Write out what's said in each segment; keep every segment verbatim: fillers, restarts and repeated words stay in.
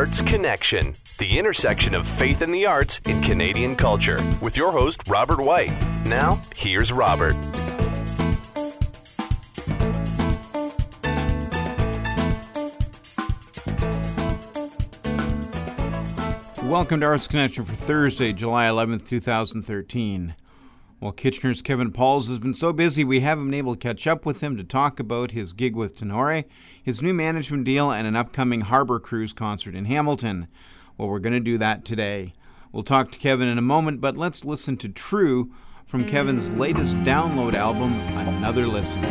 Arts Connection, the intersection of faith and the arts in Canadian culture, with your host, Robert White. Now, here's Robert. Welcome to Arts Connection for Thursday, July eleventh, twenty thirteen. Well, Kitchener's Kevin Pauls has been so busy we haven't been able to catch up with him to talk about his gig with Tenore, his new management deal, and an upcoming Harbor Cruise concert in Hamilton. Well, we're going to do that today. We'll talk to Kevin in a moment, but let's listen to True from Kevin's latest download album, Another Listen.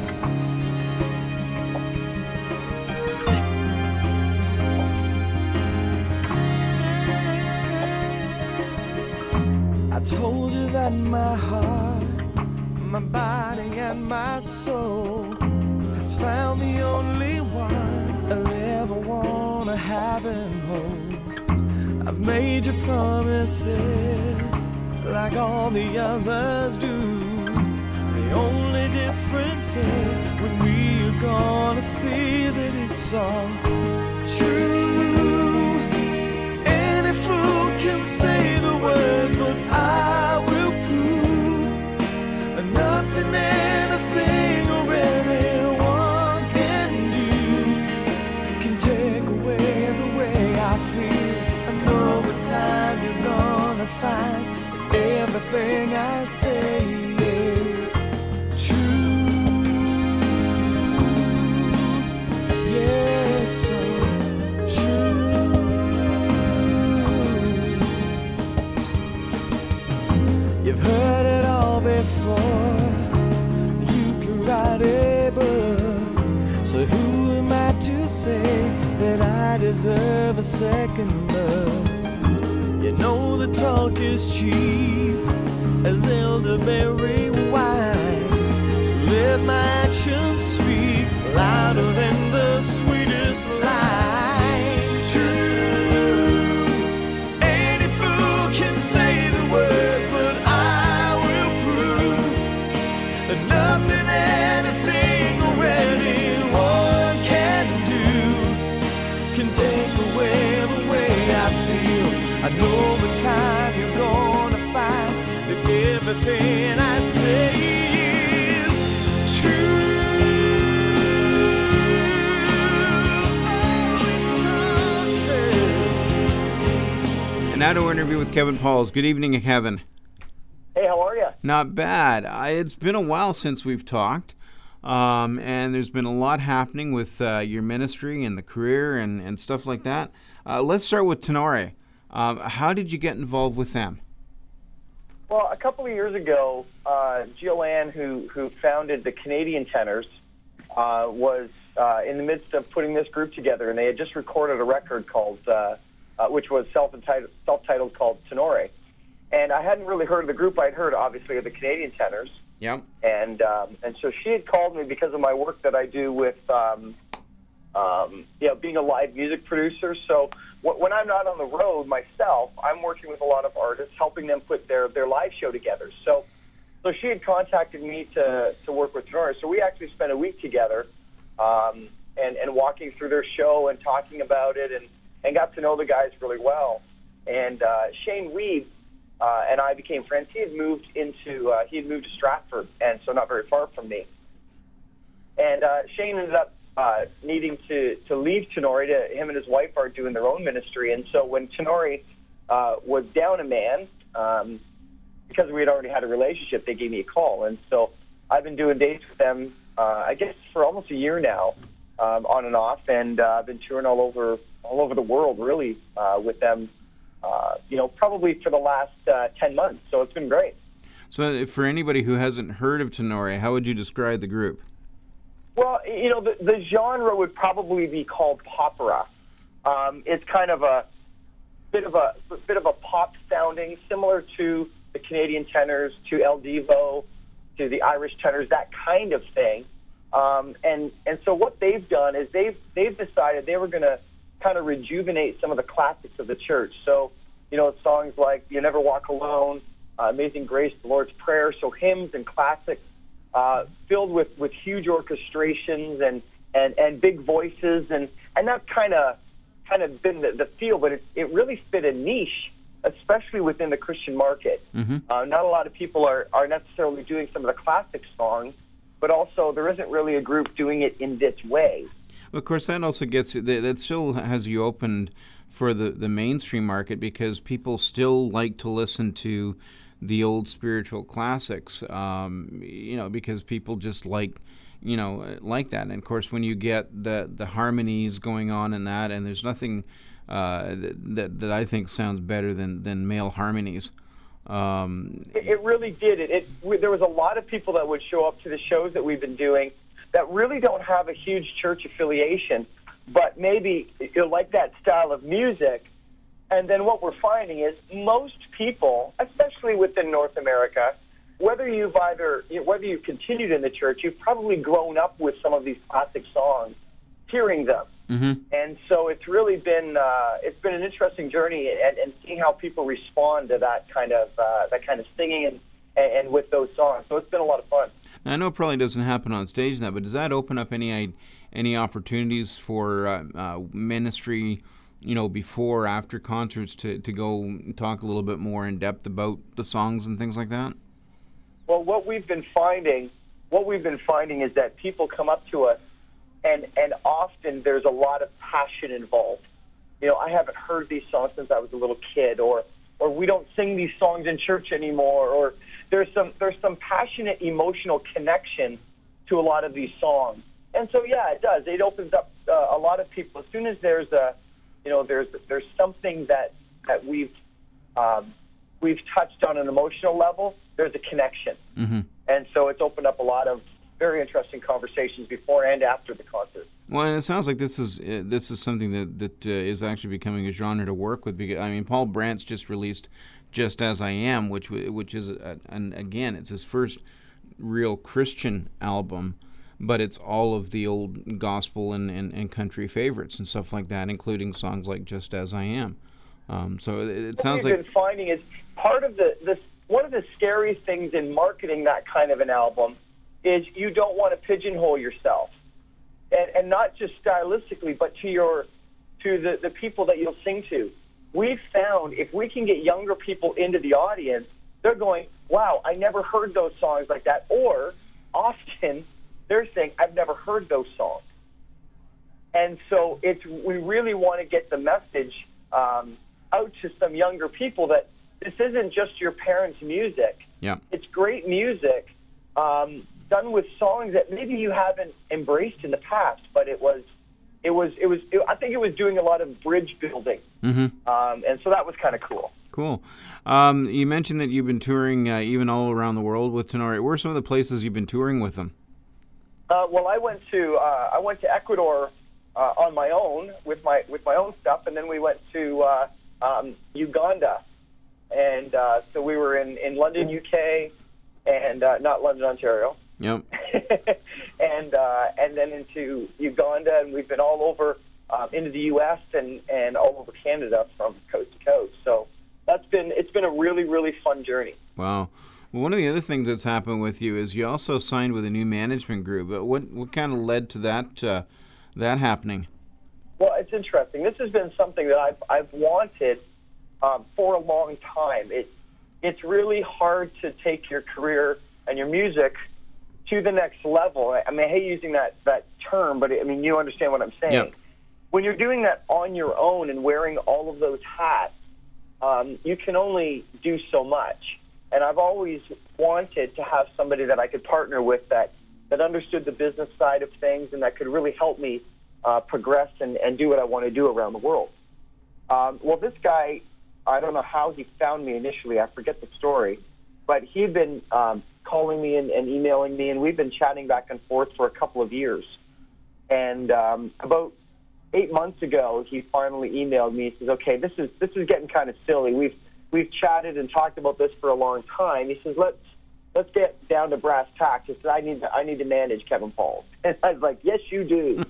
I told you that my heart, my body and my soul has found the only one I'll ever wanna have and hold. I've made you promises like all the others do. The only difference is when we are gonna see that it's all true. Any fool can say the words, but I will prove that nothing, anything, or anyone can do can take away the way I feel. I know what time you're gonna find that everything I say is true. Yeah, it's so true. You've heard it all before. You could write a book. So who am I to say that I deserve a second love? You know the talk is cheap as elderberry wine. So let my actions speak louder than the sweetest line. True. Any fool can say the words, but I will prove that nothing, anything, or anyone can do can take away the way I feel. I know the time you're gonna find that everything I say is true. Oh, it's so true. And now to our interview with Kevin Pauls. Good evening, Kevin. Hey, how are you? Not bad. I, it's been a while since we've talked, um, and there's been a lot happening with uh, your ministry and the career and, and stuff like that. Uh, let's start with Tenore. Um, how did you get involved with them? Well, a couple of years ago, uh, Jill Ann, who, who founded the Canadian Tenors, uh, was uh, in the midst of putting this group together, and they had just recorded a record called, uh, uh, which was self-entitled, self-titled called Tenore. And I hadn't really heard of the group. I'd heard, obviously, of the Canadian Tenors. Yep. And um, and so she had called me because of my work that I do with, um, um, you know, being a live music producer. So w- when I'm not on the road myself, I'm working with a lot of artists, helping them put their, their live show together. So so she had contacted me to, to work with Tenore. So we actually spent a week together um, and, and walking through their show and talking about it and, and got to know the guys really well. And uh, Shane Weed uh, and I became friends. He had moved into, uh, he had moved to Stratford, and so not very far from me. And uh, Shane ended up Uh, needing to, to leave Tenore. To, him and his wife are doing their own ministry. And so when Tenore uh, was down a man, um, because we had already had a relationship, they gave me a call. And so I've been doing dates with them, uh, I guess, for almost a year now, um, on and off. And uh, I've been touring all over all over the world, really, uh, with them, uh, you know, probably for the last uh, ten months. So it's been great. So for anybody who hasn't heard of Tenore, how would you describe the group? Well, you know, the, the genre would probably be called popera. Um, it's kind of a bit of a bit of a pop sounding, similar to the Canadian Tenors, to El Divo, to the Irish Tenors, that kind of thing. Um, and and so what they've done is they've they've decided they were going to kind of rejuvenate some of the classics of the church. So, you know, songs like "You Never Walk Alone," uh, "Amazing Grace," "The Lord's Prayer." So hymns and classics. Uh, filled with, with huge orchestrations and, and, and big voices, and, and that kind of kind of been the, the feel, but it, it really fit a niche, especially within the Christian market. Mm-hmm. Uh, not a lot of people are, are necessarily doing some of the classic songs, but also there isn't really a group doing it in this way. Of course, that also gets that, that still has you opened for the, the mainstream market, because people still like to listen to the old spiritual classics, um, you know, because people just like, you know, like that. And of course, when you get the the harmonies going on in that, and there's nothing uh, that that I think sounds better than, than male harmonies. Um, it, it really did. It, it we, there was a lot of people that would show up to the shows that we've been doing that really don't have a huge church affiliation, but maybe you like that style of music. And then what we're finding is most people, especially within North America, whether you've either whether you've continued in the church, you've probably grown up with some of these classic songs, hearing them. mm-hmm. And so it's really been uh, it's been an interesting journey, and, and seeing how people respond to that kind of uh, that kind of singing and, and with those songs. So it's been a lot of fun. Now, I know it probably doesn't happen on stage and that, but does that open up any any opportunities for uh, uh, ministry, you know, before, after concerts, to, to go talk a little bit more in depth about the songs and things like that? Well, what we've been finding, what we've been finding is that people come up to us, and and often there's a lot of passion involved. You know, I haven't heard these songs since I was a little kid, or or we don't sing these songs in church anymore, or there's some there's some passionate emotional connection to a lot of these songs. And so, yeah, it does. It opens up uh, a lot of people. As soon as there's a, you know, there's there's something that that we've um, we've touched on an emotional level, there's a connection. Mm-hmm. And so it's opened up a lot of very interesting conversations before and after the concert. Well, and it sounds like this is uh, this is something that that uh, is actually becoming a genre to work with. Because I mean, Paul Brandt's just released "Just As I Am," which which is a, and again, it's his first real Christian album, but it's all of the old gospel and, and, and country favorites and stuff like that, including songs like "Just As I Am." Um, so it, it sounds what we've like been finding is part of the this one of the scary things in marketing that kind of an album is you don't want to pigeonhole yourself, and, and not just stylistically, but to your to the, the people that you'll sing to. We've found if we can get younger people into the audience, they're going, wow, I never heard those songs like that. Or often they're saying, I've never heard those songs. And so it's we really want to get the message um, out to some younger people that this isn't just your parents' music. Yeah. It's great music um, done with songs that maybe you haven't embraced in the past, but it was, it was, it was. It, I think it was doing a lot of bridge building, mm-hmm. um, and so that was kind of cool. Cool. Um, you mentioned that you've been touring uh, even all around the world with Tenorio. Where are some of the places you've been touring with them? Uh, well, I went to uh, I went to Ecuador uh, on my own with my with my own stuff, and then we went to uh, um, Uganda, and uh, so we were in, in London, U K, and uh, not London, Ontario. Yep. and uh, and then into Uganda, and we've been all over uh, into the U S and, and all over Canada from coast to coast. So that's been it's been a really really fun journey. Wow. Well, one of the other things that's happened with you is you also signed with a new management group. But what what kind of led to that uh, that happening? Well, it's interesting. This has been something that I've I've wanted um, for a long time. It it's really hard to take your career and your music to the next level. I mean, I hate using that, that term, but I mean, you understand what I'm saying. Yep. When you're doing that on your own and wearing all of those hats, um, you can only do so much. And I've always wanted to have somebody that I could partner with that, that understood the business side of things and that could really help me uh, progress and, and do what I want to do around the world. Um, well, this guy, I don't know how he found me initially. I forget the story. But he had been um, calling me and, and emailing me, and we've been chatting back and forth for a couple of years. And um, about eight months ago, he finally emailed me. He says, "Okay, this is this is getting kind of silly. We've we've chatted and talked about this for a long time." He says, "Let's let's get down to brass tacks." He said, "I need to I need to manage Kevin Pauls." And I was like, "Yes, you do."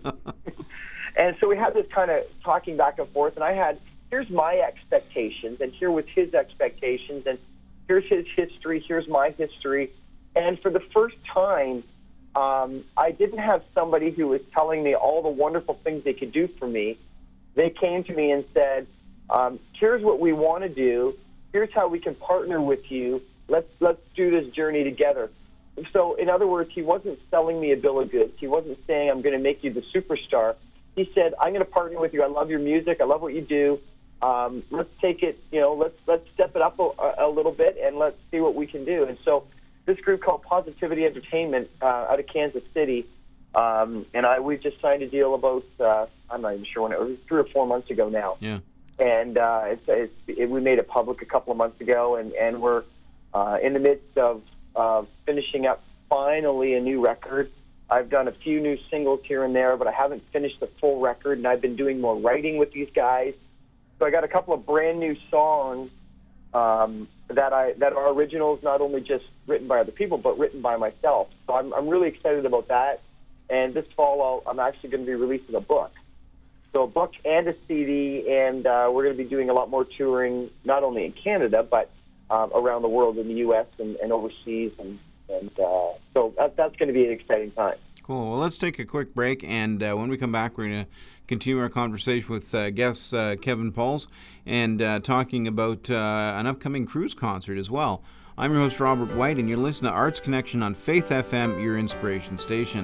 And so we had this kind of talking back and forth, and I had here's my expectations, and here was his expectations, and here's his history, here's my history. And for the first time, um, I didn't have somebody who was telling me all the wonderful things they could do for me they came to me and said, um, here's what we want to do. Here's how we can partner with you. Let's let's do this journey together. So, in other words, he wasn't selling me a bill of goods. He wasn't saying, I'm going to make you the superstar. He said, I'm going to partner with you. I love your music. I love what you do. Um, let's take it, you know, let's let's step it up a, a little bit, and let's see what we can do. And so this group called Positivity Entertainment uh, out of Kansas City, um, and I we just signed a deal about, uh, I'm not even sure when, it was three or four months ago now. Yeah. And uh, it's, it's, it, we made it public a couple of months ago, and, and we're uh, in the midst of uh, finishing up finally a new record. I've done a few new singles here and there, but I haven't finished the full record, and I've been doing more writing with these guys. So I got a couple of brand new songs um, that I that are originals, not only just written by other people, but written by myself. So I'm I'm really excited about that. And this fall, I'll, I'm actually going to be releasing a book. So a book and a C D, and uh, we're going to be doing a lot more touring, not only in Canada, but um, around the world in the U S and, and overseas. And, and uh, so that, that's going to be an exciting time. Cool. Well, let's take a quick break, and uh, when we come back, we're going to continue our conversation with uh, guest uh, Kevin Pauls and uh, talking about uh, an upcoming cruise concert as well. I'm your host, Robert White, and you're listening to Arts Connection on Faith F M, your inspiration station.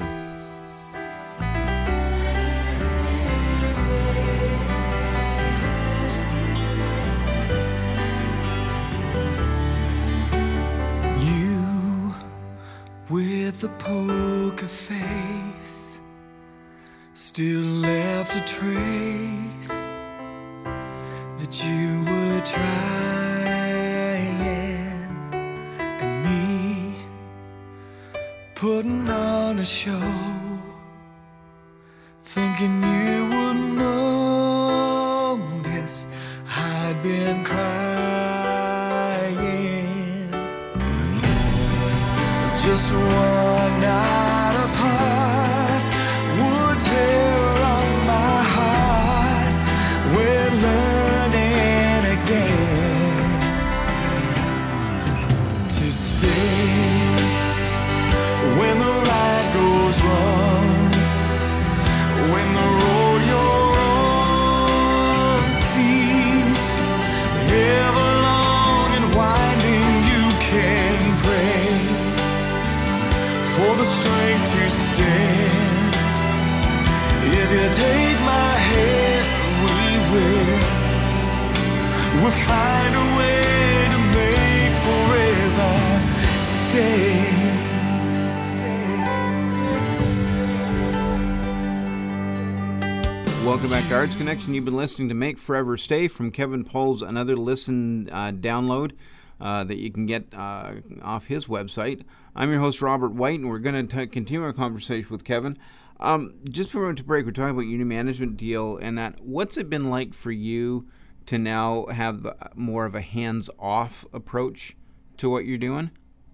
With a poker face, still left a trace that you were trying, and me putting on a show, thinking you would notice I'd been crying. Just one night apart would tear up my heart. We're learning again to stay when the ride goes wrong, when the road you're on seems ever long and winding. You can pray for the strength to stand. If you take my hand, we will. We'll find a way to make forever stay. Welcome back to Arts Connection. You've been listening to Make Forever Stay from Kevin Pauls, another listen uh, download uh, that you can get uh, off his website. I'm your host, Robert White, and we're going to continue our conversation with Kevin. Um, just before we went to break, we're talking about your new management deal and that. What's it been like for you to now have more of a hands-off approach to what you're doing?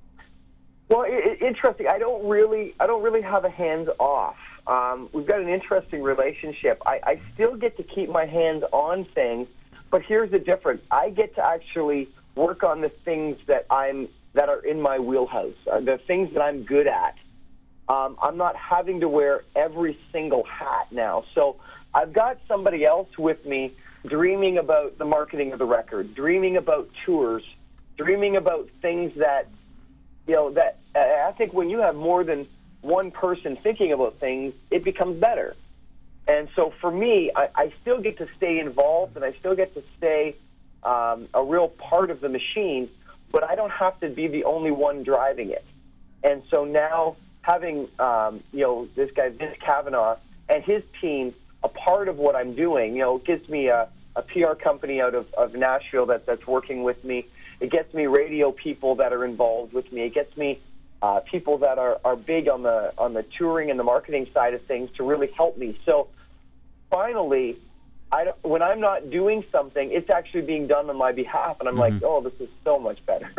Well, it, it, interesting. I don't really, I don't really have a hands-off. Um, we've got an interesting relationship. I, I still get to keep my hands on things, but here's the difference. I get to actually work on the things that I'm that are in my wheelhouse, uh, the things that I'm good at. Um, I'm not having to wear every single hat now. So I've got somebody else with me dreaming about the marketing of the record, dreaming about tours, dreaming about things that, you know, that uh, I think when you have more than one person thinking about things, it becomes better. And so for me, I, I still get to stay involved, and I still get to stay um, a real part of the machine, but I don't have to be the only one driving it. And so now having, um, you know, this guy, Vince Kavanaugh, and his team a part of what I'm doing, you know, it gives me a, a P R company out of, of Nashville that, that's working with me. It gets me radio people that are involved with me. It gets me uh, people that are, are big on the on the touring and the marketing side of things to really help me. So finally, I don't, when I'm not doing something, it's actually being done on my behalf, and I'm mm-hmm. like, oh, this is so much better.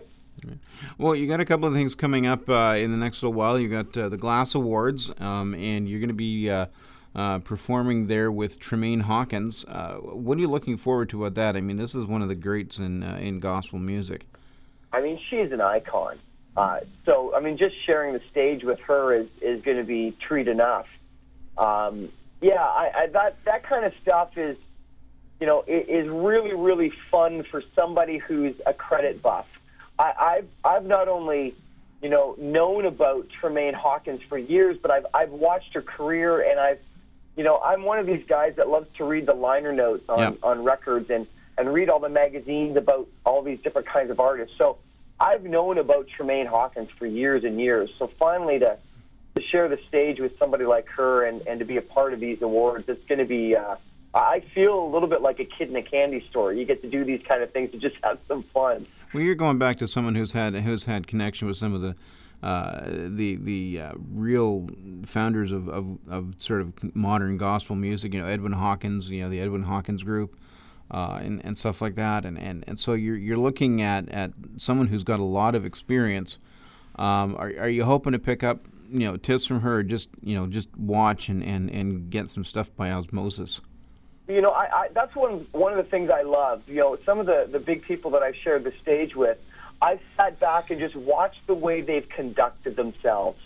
Well, you got a couple of things coming up uh, in the next little while. You got uh, the Glass Awards, um, and you're going to be uh, uh, performing there with Tremaine Hawkins. Uh, what are you looking forward to about that? I mean, this is one of the greats in uh, in gospel music. I mean, she's an icon. Uh, so, I mean, just sharing the stage with her is, is going to be treat enough. Um, Yeah, I, I, that that kind of stuff is, you know, it, is really really fun for somebody who's a credit buff. I, I've I've not only, you know, known about Tremaine Hawkins for years, but I've I've watched her career, and I've, you know, I'm one of these guys that loves to read the liner notes on, yep. on records and, and read all the magazines about all these different kinds of artists. So I've known about Tremaine Hawkins for years and years. So finally to to share the stage with somebody like her and, and to be a part of these awards, it's going to be, uh, I feel a little bit like a kid in a candy store. You get to do these kind of things to just have some fun. Well, you're going back to someone who's had who's had connection with some of the uh, the the uh, real founders of, of, of sort of modern gospel music. You know, Edwin Hawkins. You know, the Edwin Hawkins Group, uh, and and stuff like that. And, and, and so you're you're looking at, at someone who's got a lot of experience. Um, are are you hoping to pick up, you know, tips from her, or just, you know, just watch and, and, and get some stuff by osmosis? You know, I, I, that's one one of the things I love. You know, some of the, the big people that I've shared the stage with, I've sat back and just watched the way they've conducted themselves.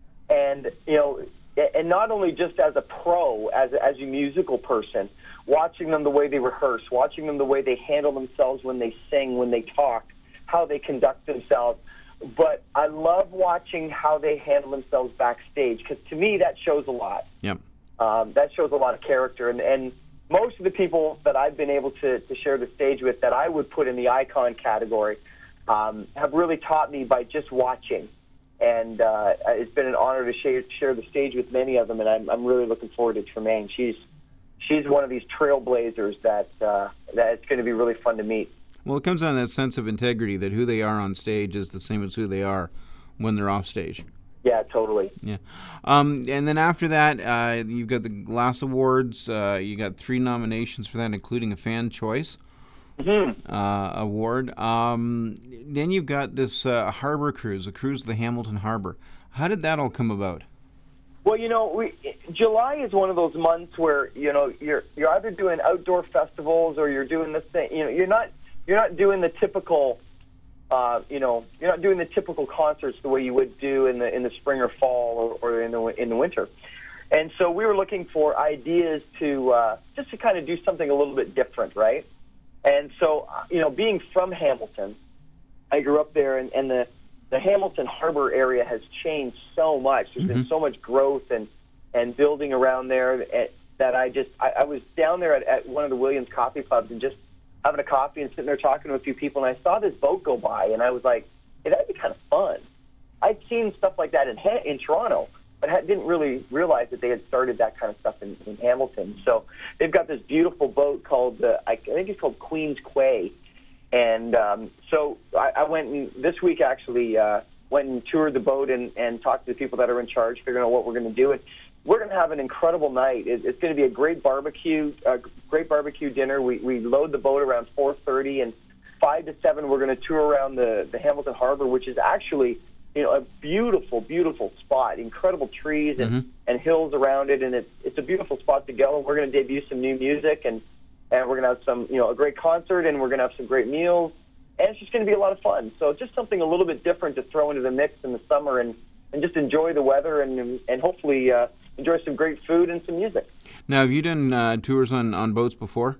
And, you know, and not only just as a pro, as a, as a musical person, watching them the way they rehearse, watching them the way they handle themselves when they sing, when they talk, how they conduct themselves. But I love watching how they handle themselves backstage, because to me that shows a lot. Yep. Um, that shows a lot of character. And, and most of the people that I've been able to, to share the stage with that I would put in the icon category um, have really taught me by just watching. And uh, it's been an honor to share, share the stage with many of them, and I'm, I'm really looking forward to Tremaine. She's she's one of these trailblazers that uh, that it's going to be really fun to meet. Well, it comes down to that sense of integrity, that who they are on stage is the same as who they are when they're off stage. Yeah, totally. Yeah. Um, and then after that, uh, you've got the Glass Awards. Uh, you got three nominations for that, including a Fan Choice mm-hmm. uh, Award. Um, then you've got this uh, Harbor Cruise, a cruise to the Hamilton Harbor. How did that all come about? Well, you know, we, July is one of those months where, you know, you're you're either doing outdoor festivals or you're doing this thing. You know, you're not you're not doing the typical. Uh, you know, you're not doing the typical concerts the way you would do in the in the spring or fall or, or in the in the winter. And so we were looking for ideas to uh, just to kind of do something a little bit different, right? And so, you know, being from Hamilton, I grew up there, and, and the the Hamilton Harbor area has changed so much. There's mm-hmm. been so much growth and and building around there that, that I just I, I was down there at, at one of the Williams coffee pubs and just having a coffee and sitting there talking to a few people, and I saw this boat go by, and I was like, hey, that'd be kind of fun. I'd seen stuff like that in ha- in Toronto, but I didn't really realize that they had started that kind of stuff in, in Hamilton. So they've got this beautiful boat called, uh, I think it's called Queen's Quay, and um, so I, I went and this week actually uh, went and toured the boat and, and talked to the people that are in charge, figuring out what we're going to do. And we're going to have an incredible night. It, it's going to be a great barbecue, uh, great barbecue dinner. We we load the boat around four thirty, and five to seven we're going to tour around the, the Hamilton Harbor, which is actually, you know, a beautiful, beautiful spot. Incredible trees and, mm-hmm. and hills around it, and it's it's a beautiful spot to go. And we're going to debut some new music, and and we're going to have some, you know, a great concert, and we're going to have some great meals, and it's just going to be a lot of fun. So just something a little bit different to throw into the mix in the summer, and, and just enjoy the weather, and and hopefully uh, enjoy some great food and some music. Now, have you done uh, tours on, on boats before?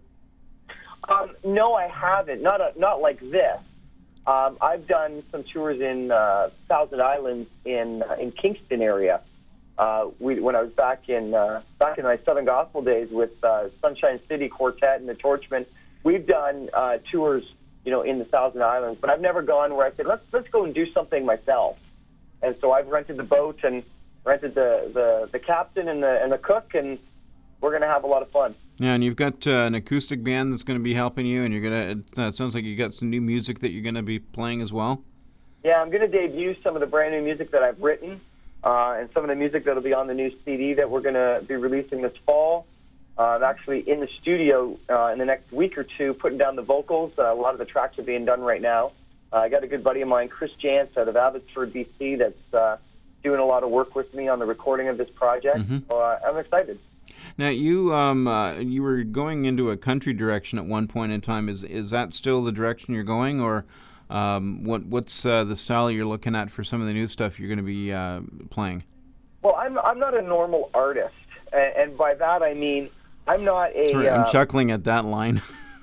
Um, no, I haven't. Not a, not like this. Um, I've done some tours in uh, Thousand Islands in uh, in Kingston area. Uh, we, when I was back in uh, back in my Southern Gospel days with uh, Sunshine City Quartet and the Torchmen, we've done uh, tours, you know, in the Thousand Islands. But I've never gone where I said, let's let's go and do something myself. And so I've rented the boat and rented the, the, the captain and the and the cook, and we're going to have a lot of fun. Yeah, and you've got uh, an acoustic band that's going to be helping you, and you're going to. It uh, sounds like you got some new music that you're going to be playing as well. Yeah, I'm going to debut some of the brand new music that I've written, uh, and some of the music that'll be on the new C D that we're going to be releasing this fall. Uh, I'm actually in the studio uh, in the next week or two, putting down the vocals. Uh, a lot of the tracks are being done right now. Uh, I got a good buddy of mine, Chris Jantz, out of Abbotsford, B C, that's uh, doing a lot of work with me on the recording of this project. Mm-hmm. So uh, I'm excited. Now, you um uh, you were going into a country direction at one point in time. Is is that still the direction you're going, or um, what what's uh, the style you're looking at for some of the new stuff you're going to be uh, playing? Well, I'm I'm not a normal artist. and, and by that I mean I'm not a. Sorry, I'm uh, chuckling at that line.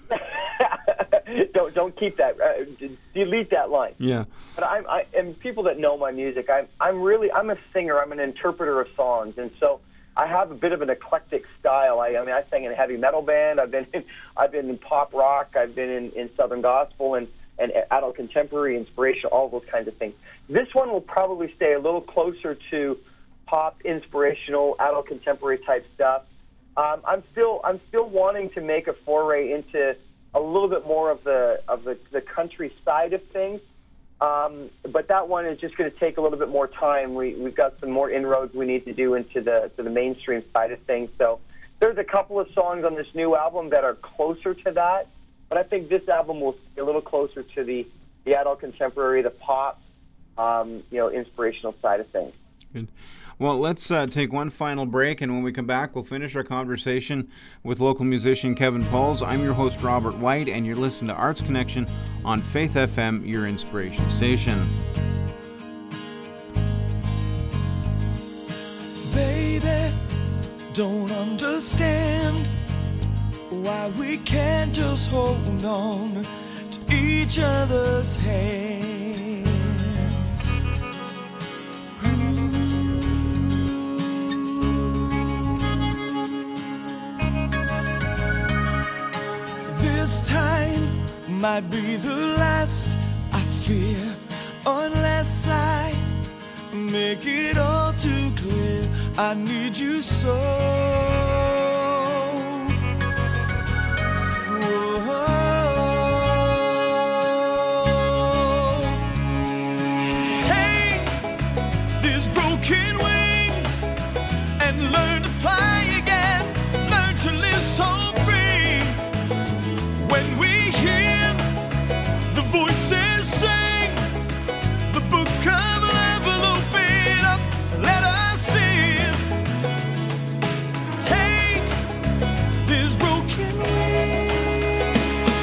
don't don't keep that. Uh, delete that line. Yeah. But I'm, I and people that know my music, I'm I'm really I'm a singer. I'm an interpreter of songs, and so I have a bit of an eclectic style. I, I mean, I sang in a heavy metal band. I've been in, I've been in pop rock. I've been in, in Southern gospel and and adult contemporary, inspirational, all those kinds of things. This one will probably stay a little closer to pop, inspirational, adult contemporary type stuff. Um, I'm still I'm still wanting to make a foray into a little bit more of the of the, the country side of things, um, but that one is just going to take a little bit more time. We we've got some more inroads we need to do into the to the mainstream side of things. So there's a couple of songs on this new album that are closer to that, but I think this album will be a little closer to the the adult contemporary, the pop, um, you know, inspirational side of things. Good. Well, let's uh, take one final break, and when we come back, we'll finish our conversation with local musician Kevin Pauls. I'm your host, Robert White, and you're listening to Arts Connection on Faith F M, your inspiration station. Baby, don't understand why we can't just hold on to each other's hands. This time might be the last, I fear, unless I make it all too clear. I need you so. Whoa. Take these broken wings and learn to fly again. Learn to live so free. When we hear the voices sing, the book of love will open up. Let us see. Take this broken wings.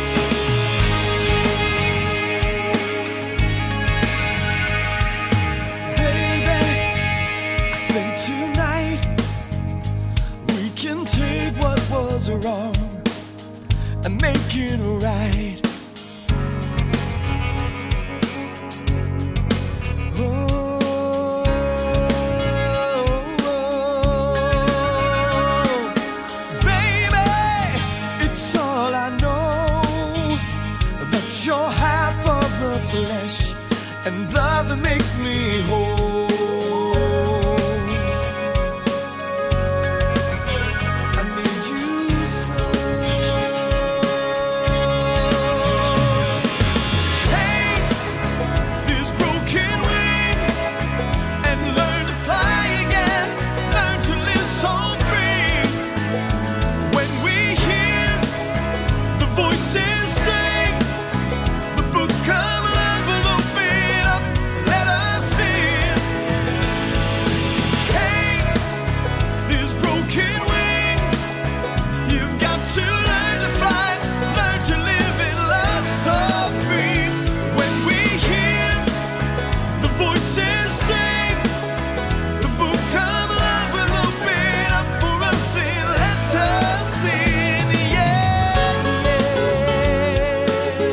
Baby, I think tonight we can take what was wrong and make it right. Oh, baby, it's all I know, that you're half of the flesh and blood that makes me whole. I need you so. Take these broken wings and learn to fly again. Learn to live so free. When we hear the voices sing, the book of love will open up. Let us see. Take these broken wings. You've got to learn to fly, learn to live in love so free. When we hear the voices sing, the book of love will open up for us and let us in. Yeah, yeah.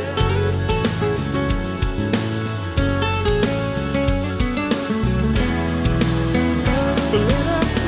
Let us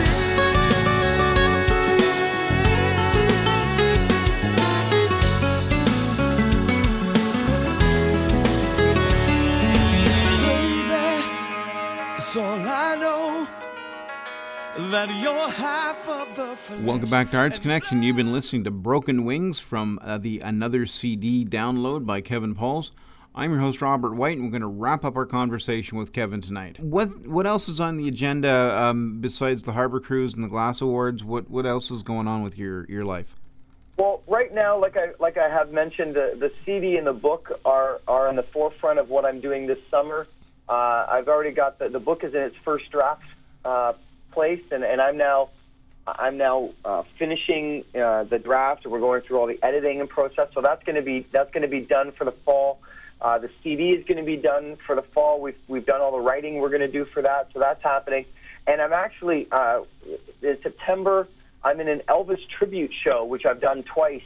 Baby, it's all I know, that you're half of the flesh. Welcome back to Arts Connection. You've been listening to Broken Wings from uh, the Another C D download by Kevin Pauls. I'm your host, Robert White, and we're going to wrap up our conversation with Kevin tonight. What what else is on the agenda um, besides the Harbor Cruise and the Glass Awards? What what else is going on with your, your life? Well, right now, like I like I have mentioned, the, the C D and the book are, are in the forefront of what I'm doing this summer. Uh, I've already got the, the book is in its first draft uh, place, and, and I'm now I'm now uh, finishing uh, the draft. We're going through all the editing and process, so that's going to be that's going to be done for the fall. Uh, the C D is going to be done for the fall. We've we've done all the writing we're going to do for that, so that's happening. And I'm actually, uh, in September, I'm in an Elvis tribute show, which I've done twice.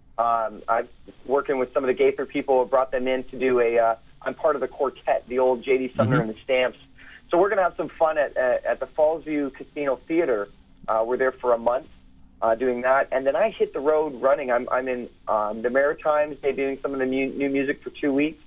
Um, I'm working with some of the Gaither people, brought them in to do a, uh, I'm part of the quartet, the old J D Sumner mm-hmm. and the Stamps. So we're going to have some fun at, at, at the Fallsview Casino Theater. Uh, we're there for a month uh, doing that. And then I hit the road running. I'm, I'm in um, the Maritimes, debuting some of the mu- new music for two weeks.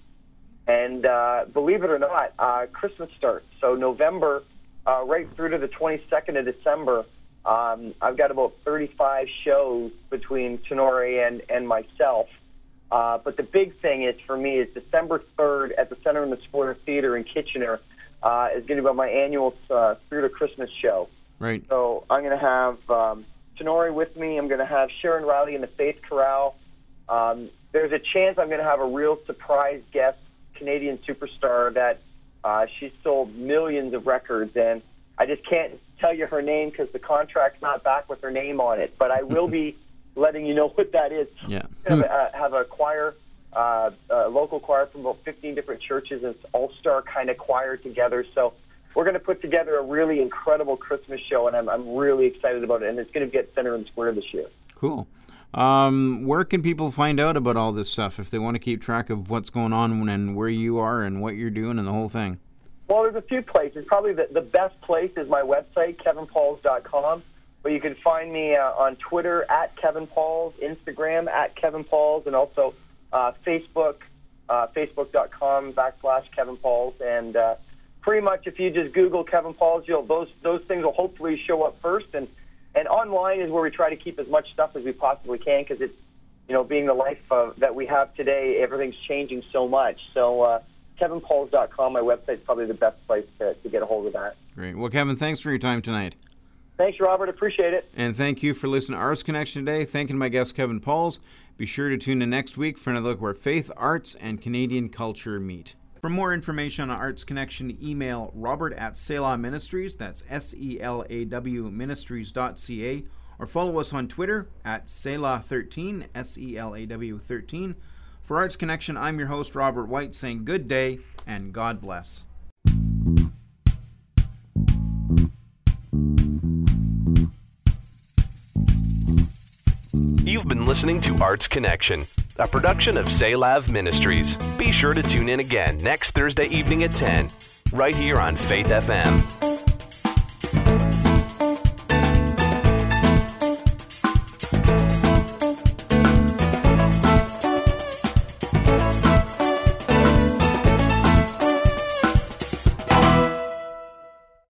And uh, believe it or not, uh, Christmas starts. So November, uh, right through to the twenty-second of December, um, I've got about thirty-five shows between Tenore and, and myself. Uh, but the big thing is, for me, is December third at the Center in the Square Theater in Kitchener uh, is going to be my annual uh, Spirit of Christmas show. Right. So I'm going to have um, Tenore with me. I'm going to have Sharon Riley in the Faith Chorale. Um, there's a chance I'm going to have a real surprise guest, Canadian superstar that uh, she's sold millions of records, and I just can't tell you her name because the contract's not back with her name on it. But I will be letting you know what that is. Yeah. have, a, have a choir, uh, a local choir from about fifteen different churches, and it's all-star kind of choir together. So we're going to put together a really incredible Christmas show, and I'm, I'm really excited about it. And it's going to be at Center and Square this year. Cool. Um, where can people find out about all this stuff if they want to keep track of what's going on and where you are and what you're doing and the whole thing? Well, there's a few places. Probably the, the best place is my website, kevin pauls dot com. But you can find me uh, on Twitter at Kevin Pauls, Instagram at Kevin Pauls, and also uh, Facebook, uh, facebook.com backslash Kevin Pauls. And uh, pretty much if you just Google Kevin Pauls, you'll, those those things will hopefully show up first. And, and online is where we try to keep as much stuff as we possibly can because it's, you know, being the life uh, that we have today, everything's changing so much. So uh, kevin pauls dot com, my website, is probably the best place to, to get a hold of that. Great. Well, Kevin, thanks for your time tonight. Thanks, Robert. Appreciate it. And thank you for listening to Arts Connection today. Thanking my guest, Kevin Pauls. Be sure to tune in next week for another look where faith, arts, and Canadian culture meet. For more information on Arts Connection, email Robert at Selah Ministries. That's S E L A W ministries dot C A. Or follow us on Twitter at Selah thirteen, S E L A W thirteen. For Arts Connection, I'm your host, Robert White, saying good day and God bless. You've been listening to Arts Connection, a production of Selah Ministries. Be sure to tune in again next Thursday evening at ten, right here on Faith F M.